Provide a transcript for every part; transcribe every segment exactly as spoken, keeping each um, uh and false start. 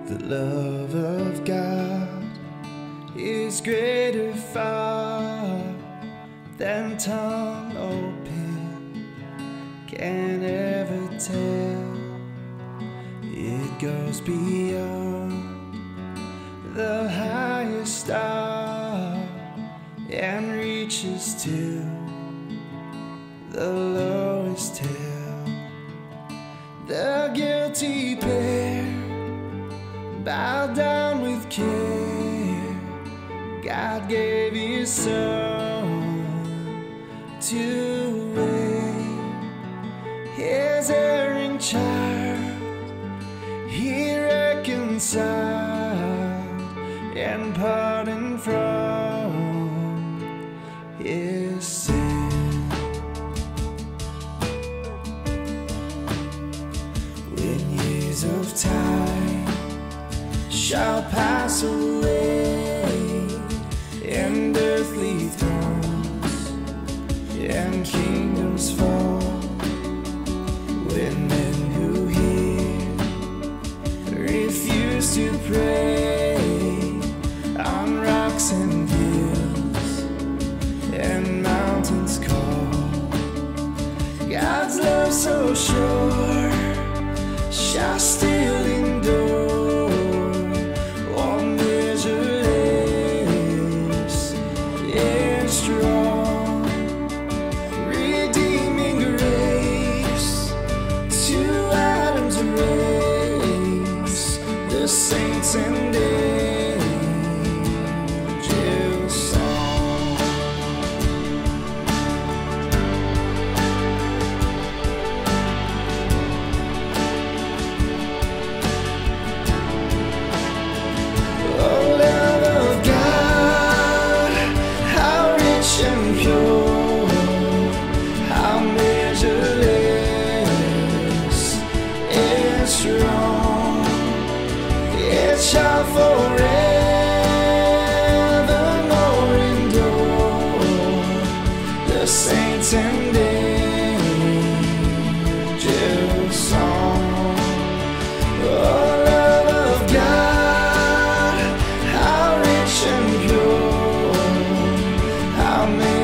The love of God is greater far than tongue or pen can ever tell. It goes beyond the highest star and reaches to the lowest hell. The guilty pair bow down with care. God gave His Son to weigh His erring child. He reconciled and pardoned from His sin. When years of time shall pass away, and earthly thrones and kingdoms fall, when men who hear refuse to pray on rocks and hills and mountains call, God's love so sure shall still endure. Saints and angels song. Oh, love of God, how rich and pure, how measureless and strong. It shall forevermore endure. The saints and angels song. Oh, love of God, how rich and pure, how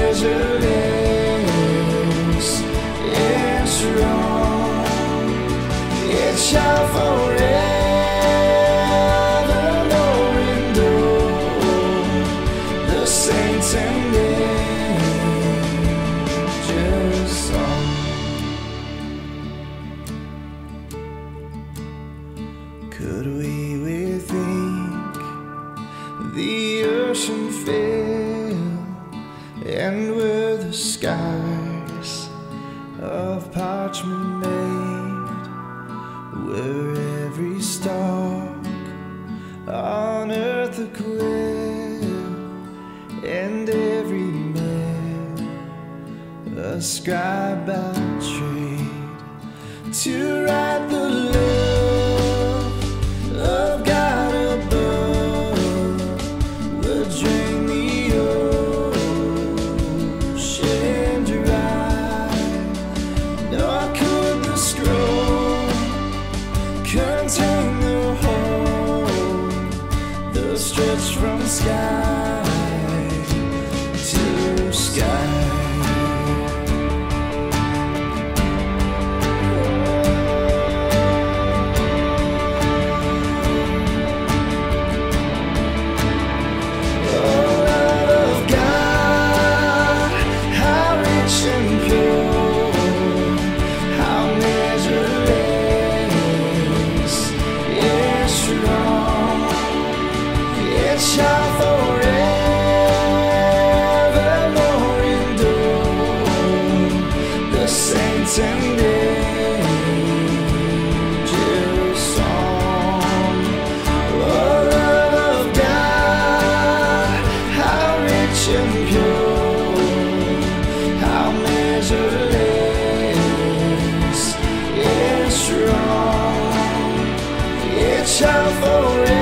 measureless and strong. It shall forever saints and angels song. Could we rethink the ocean fill, and were the skies of parchment made, were every stalk on earth a quill, and every man a scribe by trade, to write the love of God above would drain the ocean dry, nor could the scroll contain the whole, the stretch from sky to sky. Shall forevermore endure. The saints and angels song. Oh, love of God, how rich and pure, how measureless and strong. It shall forever